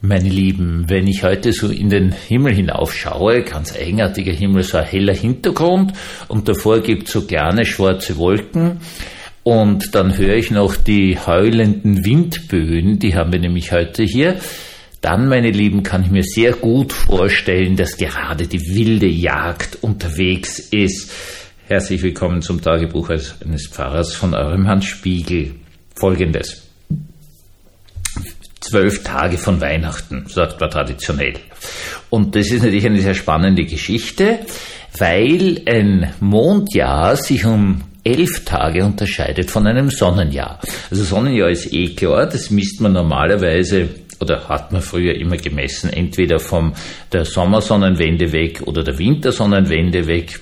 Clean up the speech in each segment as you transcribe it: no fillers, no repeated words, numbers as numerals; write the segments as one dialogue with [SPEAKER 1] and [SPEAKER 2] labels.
[SPEAKER 1] Meine Lieben, wenn ich heute so in den Himmel hinaufschaue, ganz eigenartiger Himmel, so ein heller Hintergrund und davor gibt es so kleine schwarze Wolken und dann höre ich noch die heulenden Windböen, die haben wir nämlich heute hier. Dann, meine Lieben, kann ich mir sehr gut vorstellen, dass gerade die wilde Jagd unterwegs ist. Herzlich willkommen zum Tagebuch eines Pfarrers von eurem Hans Spiegel. Folgendes. 12 Tage von Weihnachten, sagt man traditionell. Und das ist natürlich eine sehr spannende Geschichte, weil ein Mondjahr sich um 11 Tage unterscheidet von einem Sonnenjahr. Also Sonnenjahr ist klar, das misst man normalerweise, oder hat man früher immer gemessen, entweder von der Sommersonnenwende weg oder der Wintersonnenwende weg.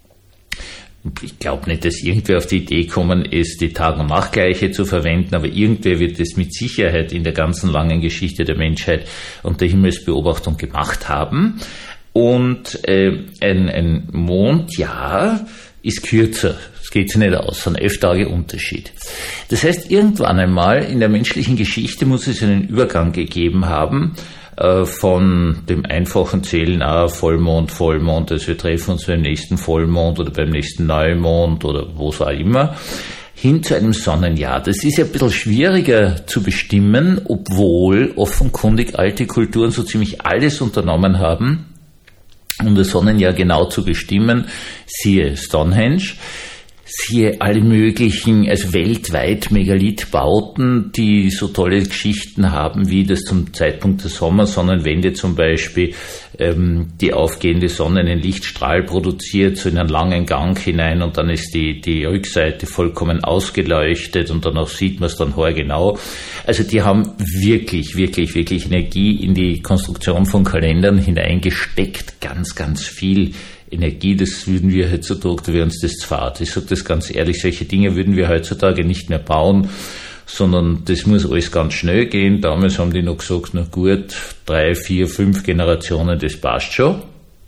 [SPEAKER 1] Ich glaube nicht, dass irgendwer auf die Idee gekommen ist, die Tag- und Nachtgleiche zu verwenden, aber irgendwer wird es mit Sicherheit in der ganzen langen Geschichte der Menschheit und der Himmelsbeobachtung gemacht haben. Und ein Mondjahr ist kürzer. Das geht sich nicht aus, sind 11 Tage Unterschied. Das heißt, irgendwann einmal in der menschlichen Geschichte muss es einen Übergang gegeben haben, von dem einfachen Zählen, Vollmond, also wir treffen uns beim nächsten Vollmond oder beim nächsten Neumond oder wo es auch immer, hin zu einem Sonnenjahr. Das ist ja ein bisschen schwieriger zu bestimmen, obwohl offenkundig alte Kulturen so ziemlich alles unternommen haben, um das Sonnenjahr genau zu bestimmen. Siehe Stonehenge, siehe alle möglichen, also weltweit Megalithbauten, die so tolle Geschichten haben, wie das zum Zeitpunkt der Sommersonnenwende zum Beispiel die aufgehende Sonne einen Lichtstrahl produziert, so in einen langen Gang hinein und dann ist die Rückseite vollkommen ausgeleuchtet und danach sieht man es dann haargenau. Also die haben wirklich Energie in die Konstruktion von Kalendern hineingesteckt, ganz viel Energie, das würden wir heutzutage, da wäre uns das zu fad. Ich sage das ganz ehrlich, solche Dinge würden wir heutzutage nicht mehr bauen, sondern das muss alles ganz schnell gehen. Damals haben die noch gesagt, na gut, 3, 4, 5 Generationen, das passt schon.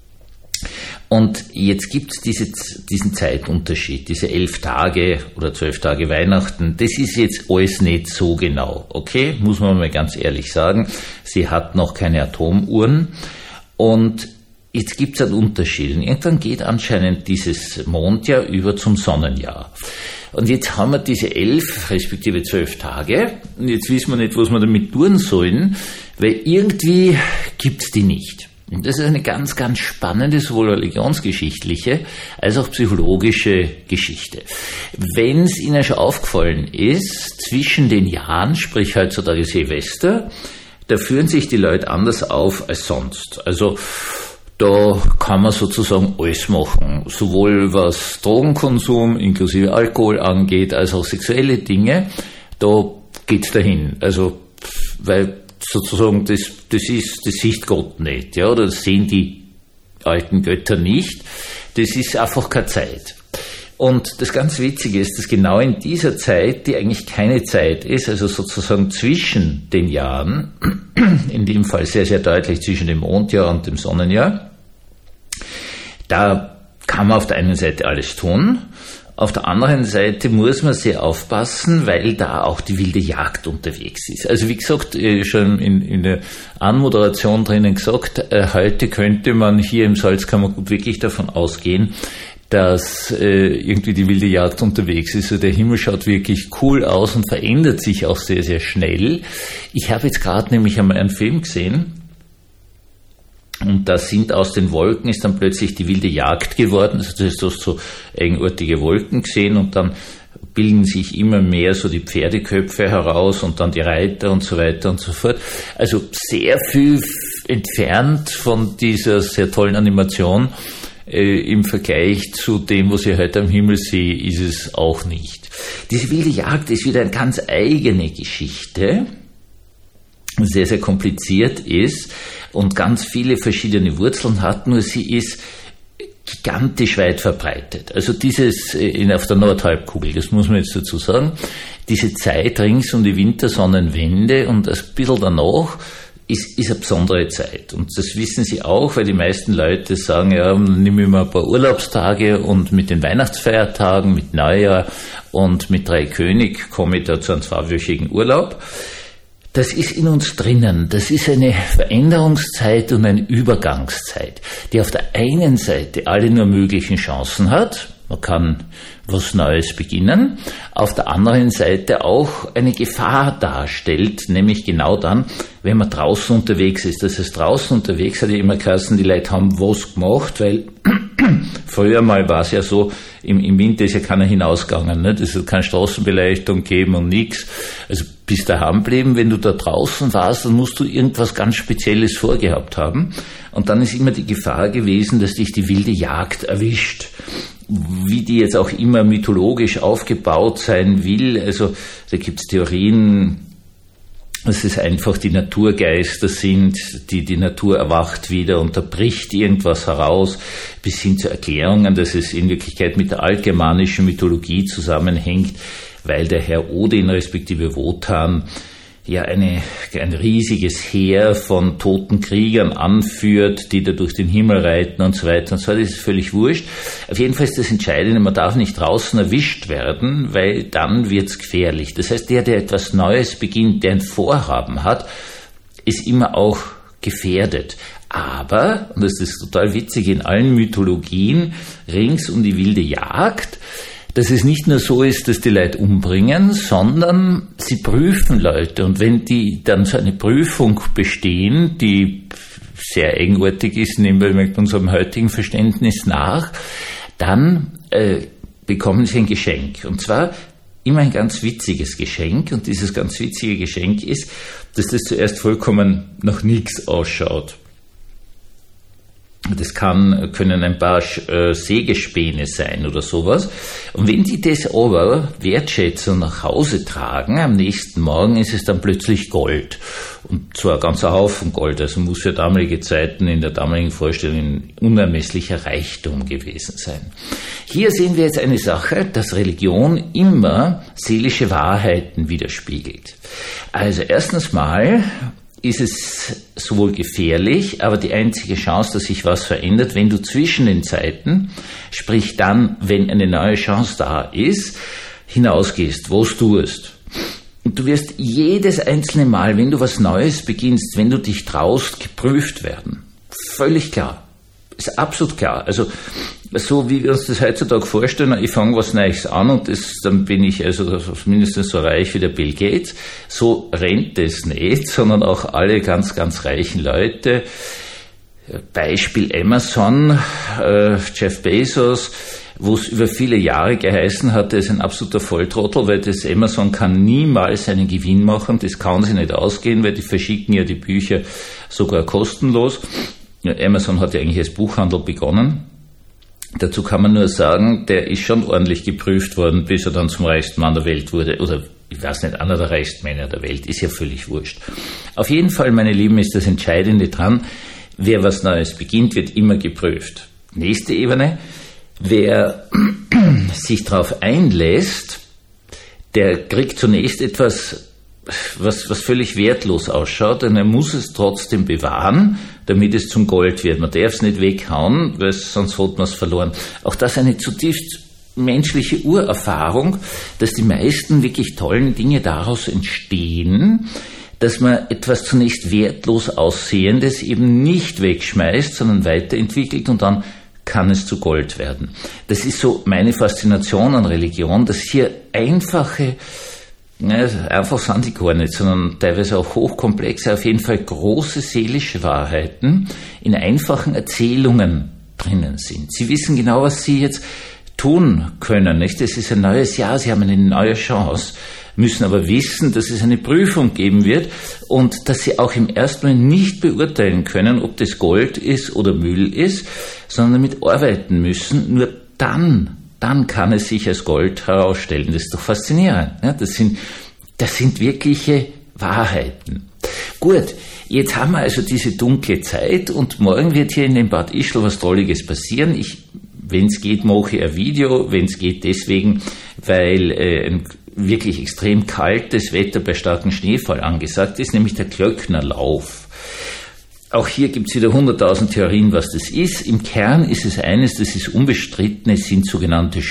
[SPEAKER 1] Und jetzt gibt es diesen Zeitunterschied, diese 11 Tage oder 12 Tage Weihnachten. Das ist jetzt alles nicht so genau, okay? Muss man mal ganz ehrlich sagen. Sie hat noch keine Atomuhren und jetzt gibt es einen Unterschied. Und irgendwann geht anscheinend dieses Mondjahr über zum Sonnenjahr. Und jetzt haben wir diese 11 respektive 12 Tage. Und jetzt wissen wir nicht, was wir damit tun sollen, weil irgendwie gibt es die nicht. Und das ist eine ganz spannende, sowohl religionsgeschichtliche als auch psychologische Geschichte. Wenn es Ihnen schon aufgefallen ist, zwischen den Jahren, sprich heutzutage Silvester, da führen sich die Leute anders auf als sonst. Also da kann man sozusagen alles machen, sowohl was Drogenkonsum inklusive Alkohol angeht, als auch sexuelle Dinge. Da geht's dahin. Also, weil sozusagen das sieht Gott nicht, ja, oder das sehen die alten Götter nicht. Das ist einfach keine Zeit. Und das ganz Witzige ist, dass genau in dieser Zeit, die eigentlich keine Zeit ist, also sozusagen zwischen den Jahren, in dem Fall sehr deutlich zwischen dem Mondjahr und dem Sonnenjahr, da kann man auf der einen Seite alles tun, auf der anderen Seite muss man sehr aufpassen, weil da auch die wilde Jagd unterwegs ist. Also wie gesagt, schon in der Anmoderation drinnen gesagt, heute könnte man hier im Salzkammergut wirklich davon ausgehen, dass irgendwie die wilde Jagd unterwegs ist. Also der Himmel schaut wirklich cool aus und verändert sich auch sehr schnell. Ich habe jetzt gerade nämlich einmal einen Film gesehen, und da sind aus den Wolken ist dann plötzlich die wilde Jagd geworden. Also du hast so eigenartige Wolken gesehen und dann bilden sich immer mehr so die Pferdeköpfe heraus und dann die Reiter und so weiter und so fort. Also sehr viel entfernt von dieser sehr tollen Animation im Vergleich zu dem, was ich heute am Himmel sehe, ist es auch nicht. Diese wilde Jagd ist wieder eine ganz eigene Geschichte, sehr kompliziert ist und ganz viele verschiedene Wurzeln hat, nur sie ist gigantisch weit verbreitet. Also dieses auf der Nordhalbkugel, das muss man jetzt dazu sagen, diese Zeit rings um die Wintersonnenwende und ein bisschen danach ist eine besondere Zeit. Und das wissen Sie auch, weil die meisten Leute sagen, ja, nimm ich mal ein paar Urlaubstage und mit den Weihnachtsfeiertagen, mit Neujahr und mit Dreikönig komme ich da zu einem 2-wöchigen Urlaub. Das ist in uns drinnen. Das ist eine Veränderungszeit und eine Übergangszeit, die auf der einen Seite alle nur möglichen Chancen hat. Man kann was Neues beginnen. Auf der anderen Seite auch eine Gefahr darstellt, nämlich genau dann, wenn man draußen unterwegs ist. Das heißt, draußen unterwegs hat ja immer geheißen, die Leute haben was gemacht, weil früher mal war es ja so, im Winter ist ja keiner hinausgegangen, ne? Es hat keine Straßenbeleuchtung gegeben und nichts. Also bis daheim bleiben, wenn du da draußen warst, dann musst du irgendwas ganz Spezielles vorgehabt haben. Und dann ist immer die Gefahr gewesen, dass dich die wilde Jagd erwischt. Wie die jetzt auch immer mythologisch aufgebaut sein will. Also da gibt es Theorien, dass es einfach die Naturgeister sind, die Natur erwacht wieder und da bricht irgendwas heraus, bis hin zu Erklärungen, dass es in Wirklichkeit mit der altgermanischen Mythologie zusammenhängt, weil der Herr Odin respektive Wotan ja ein riesiges Heer von toten Kriegern anführt, die da durch den Himmel reiten und so weiter und so weiter. Das ist völlig wurscht. Auf jeden Fall ist das Entscheidende, man darf nicht draußen erwischt werden, weil dann wird's gefährlich. Das heißt, der etwas Neues beginnt, der ein Vorhaben hat, ist immer auch gefährdet. Aber, und das ist total witzig, in allen Mythologien rings um die wilde Jagd, dass es nicht nur so ist, dass die Leute umbringen, sondern sie prüfen Leute. Und wenn die dann so eine Prüfung bestehen, die sehr eigenartig ist, nehmen wir mit unserem heutigen Verständnis nach, dann bekommen sie ein Geschenk. Und zwar immer ein ganz witziges Geschenk. Und dieses ganz witzige Geschenk ist, dass das zuerst vollkommen nach nichts ausschaut. Das können ein paar Sägespäne sein oder sowas. Und wenn die das aber wertschätzen nach Hause tragen, am nächsten Morgen ist es dann plötzlich Gold. Und zwar ein ganzer Haufen Gold. Also muss für damalige Zeiten in der damaligen Vorstellung ein unermesslicher Reichtum gewesen sein. Hier sehen wir jetzt eine Sache, dass Religion immer seelische Wahrheiten widerspiegelt. Also erstens mal ist es sowohl gefährlich, aber die einzige Chance, dass sich was verändert, wenn du zwischen den Zeiten, sprich dann, wenn eine neue Chance da ist, hinausgehst, was tust. Und du wirst jedes einzelne Mal, wenn du was Neues beginnst, wenn du dich traust, geprüft werden. Völlig klar. Ist absolut klar. Also so wie wir uns das heutzutage vorstellen, ich fange was Neues an und dann bin ich also mindestens so reich wie der Bill Gates. So rennt es nicht, sondern auch alle ganz, ganz reichen Leute. Beispiel Amazon, Jeff Bezos, wo es über viele Jahre geheißen hat, er ist ein absoluter Volltrottel, weil das Amazon kann niemals einen Gewinn machen, das kann sich nicht ausgehen, weil die verschicken ja die Bücher sogar kostenlos. Ja, Amazon hat ja eigentlich als Buchhandel begonnen. Dazu kann man nur sagen, der ist schon ordentlich geprüft worden, bis er dann zum reichsten Mann der Welt wurde. Oder ich weiß nicht, einer der reichsten Männer der Welt, ist ja völlig wurscht. Auf jeden Fall, meine Lieben, ist das Entscheidende dran, wer was Neues beginnt, wird immer geprüft. Nächste Ebene, wer sich darauf einlässt, der kriegt zunächst etwas, was völlig wertlos ausschaut, und er muss es trotzdem bewahren, damit es zum Gold wird. Man darf es nicht weghauen, weil sonst hat man es verloren. Auch das ist eine zutiefst menschliche Urerfahrung, dass die meisten wirklich tollen Dinge daraus entstehen, dass man etwas zunächst wertlos Aussehendes eben nicht wegschmeißt, sondern weiterentwickelt und dann kann es zu Gold werden. Das ist so meine Faszination an Religion, dass hier einfach sind die gar nicht, sondern teilweise auch hochkomplexe, auf jeden Fall große seelische Wahrheiten in einfachen Erzählungen drinnen sind. Sie wissen genau, was Sie jetzt tun können, nicht? Es ist ein neues Jahr, Sie haben eine neue Chance, müssen aber wissen, dass es eine Prüfung geben wird und dass Sie auch im ersten Mal nicht beurteilen können, ob das Gold ist oder Müll ist, sondern damit arbeiten müssen. Nur dann kann es sich als Gold herausstellen. Das ist doch faszinierend. Ja, das sind wirkliche Wahrheiten. Gut, jetzt haben wir also diese dunkle Zeit und morgen wird hier in dem Bad Ischl was Tolliges passieren. Wenn es geht, mache ich ein Video. Wenn es geht, deswegen, weil ein wirklich extrem kaltes Wetter bei starkem Schneefall angesagt ist, nämlich der Glöcknerlauf. Auch hier gibt es wieder 100.000 Theorien, was das ist. Im Kern ist es eines, das ist unbestritten, es sind sogenannte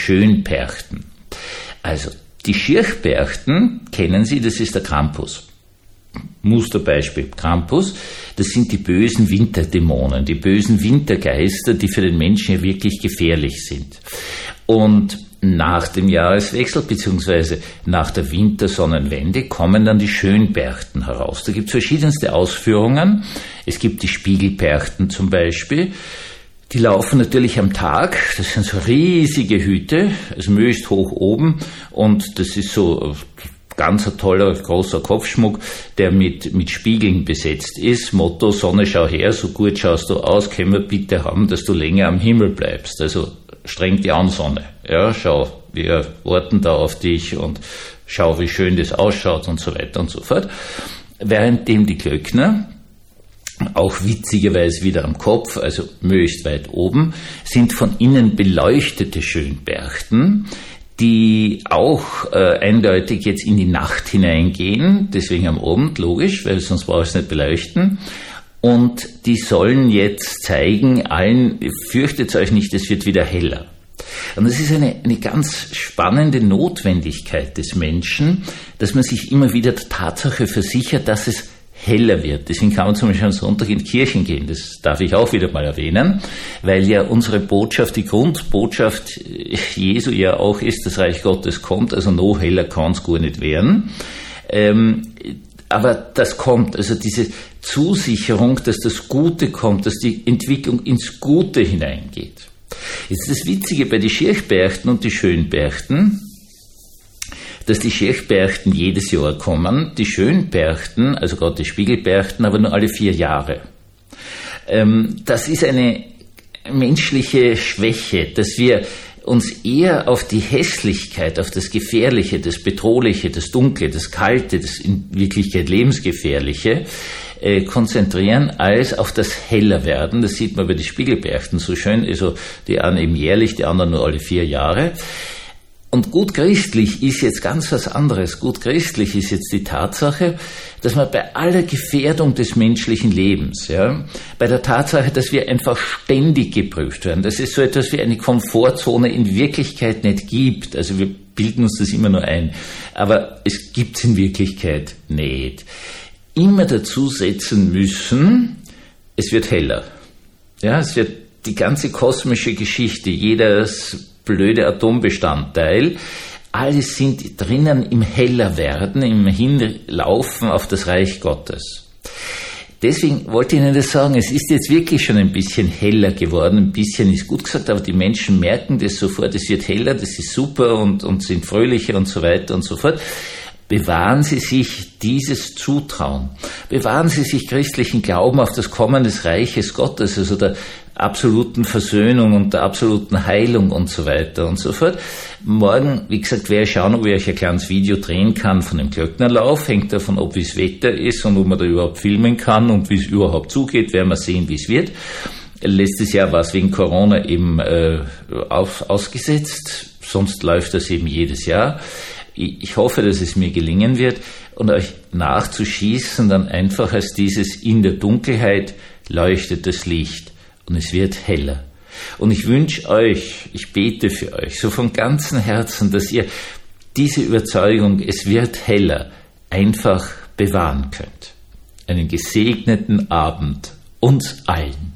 [SPEAKER 1] Schönperchten. Also, die Schirchperchten kennen Sie, das ist der Krampus. Musterbeispiel Krampus, das sind die bösen Winterdämonen, die bösen Wintergeister, die für den Menschen ja wirklich gefährlich sind. Und nach dem Jahreswechsel beziehungsweise nach der Wintersonnenwende kommen dann die Schönberchten heraus. Da gibt es verschiedenste Ausführungen. Es gibt die Spiegelberchten zum Beispiel. Die laufen natürlich am Tag. Das sind so riesige Hüte, also möglichst hoch oben. Und das ist so ganz ein toller, großer Kopfschmuck, der mit Spiegeln besetzt ist. Motto, Sonne, schau her, so gut schaust du aus, können wir bitte haben, dass du länger am Himmel bleibst. Also streng die an, Sonne. Ja, schau, wir warten da auf dich und schau, wie schön das ausschaut und so weiter und so fort. Währenddem die Glöckner, auch witzigerweise wieder am Kopf, also möglichst weit oben, sind von innen beleuchtete Schönberchten, die auch eindeutig jetzt in die Nacht hineingehen, deswegen am Abend, logisch, weil sonst brauchst du nicht beleuchten. Und die sollen jetzt zeigen allen, fürchtet euch nicht, es wird wieder heller. Und das ist eine ganz spannende Notwendigkeit des Menschen, dass man sich immer wieder der Tatsache versichert, dass es heller wird. Deswegen kann man zum Beispiel am Sonntag in die Kirchen gehen. Das darf ich auch wieder mal erwähnen, weil ja unsere Botschaft, die Grundbotschaft Jesu ja auch ist, das Reich Gottes kommt, also noch heller kann es gar nicht werden. Aber das kommt, also diese Zusicherung, dass das Gute kommt, dass die Entwicklung ins Gute hineingeht. Jetzt ist das Witzige bei den Schirchberchten und die Schönberchten, dass die Schirchberchten jedes Jahr kommen, die Schönberchten, also gerade die Spiegelberchten, aber nur alle 4 Jahre. Das ist eine menschliche Schwäche, dass wir uns eher auf die Hässlichkeit, auf das Gefährliche, das Bedrohliche, das Dunkle, das Kalte, das in Wirklichkeit Lebensgefährliche konzentrieren, als auf das Hellerwerden. Das sieht man bei den Spiegelberchten so schön, also die einen eben jährlich, die anderen nur alle 4 Jahre. Und gut christlich ist jetzt ganz was anderes. Gut christlich ist jetzt die Tatsache, dass man bei aller Gefährdung des menschlichen Lebens, ja, bei der Tatsache, dass wir einfach ständig geprüft werden, dass es so etwas wie eine Komfortzone in Wirklichkeit nicht gibt. Also wir bilden uns das immer nur ein. Aber es gibt es in Wirklichkeit nicht. Immer dazu setzen müssen, es wird heller. Ja, es wird die ganze kosmische Geschichte, jedes blöde Atombestandteil, alles sind drinnen im Hellerwerden, im Hinlaufen auf das Reich Gottes. Deswegen wollte ich Ihnen das sagen, es ist jetzt wirklich schon ein bisschen heller geworden, ein bisschen ist gut gesagt, aber die Menschen merken das sofort, es wird heller, das ist super und sind fröhlicher und so weiter und so fort. Bewahren Sie sich dieses Zutrauen. Bewahren Sie sich christlichen Glauben auf das Kommen des Reiches Gottes, also der absoluten Versöhnung und der absoluten Heilung und so weiter und so fort. Morgen, wie gesagt, werde ich schauen, ob ich euch ein kleines Video drehen kann von dem Glöcknerlauf. Hängt davon ab, wie das Wetter ist und ob man da überhaupt filmen kann und wie es überhaupt zugeht. Werden wir sehen, wie es wird. Letztes Jahr war es wegen Corona eben ausgesetzt. Sonst läuft das eben jedes Jahr. Ich hoffe, dass es mir gelingen wird und euch nachzuschießen dann einfach als dieses in der Dunkelheit leuchtet das Licht und es wird heller. Und ich wünsche euch, ich bete für euch so von ganzem Herzen, dass ihr diese Überzeugung, es wird heller, einfach bewahren könnt. Einen gesegneten Abend uns allen.